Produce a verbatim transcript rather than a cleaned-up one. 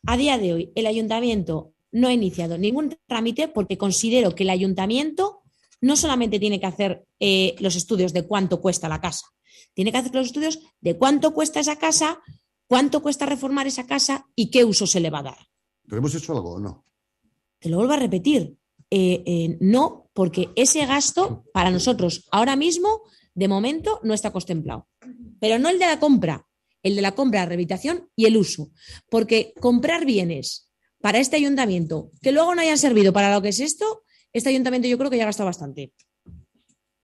A día de hoy, el ayuntamiento no ha iniciado ningún trámite porque considero que el ayuntamiento no solamente tiene que hacer eh, los estudios de cuánto cuesta la casa, tiene que hacer los estudios de cuánto cuesta esa casa, cuánto cuesta reformar esa casa y qué uso se le va a dar. ¿Pero hemos hecho algo o no? Te lo vuelvo a repetir. Eh, eh, no, porque ese gasto para nosotros ahora mismo, de momento, no está contemplado. Pero no el de la compra, el de la compra, la rehabilitación y el uso. Porque comprar bienes para este ayuntamiento que luego no hayan servido para lo que es esto, este ayuntamiento yo creo que ya ha gastado bastante.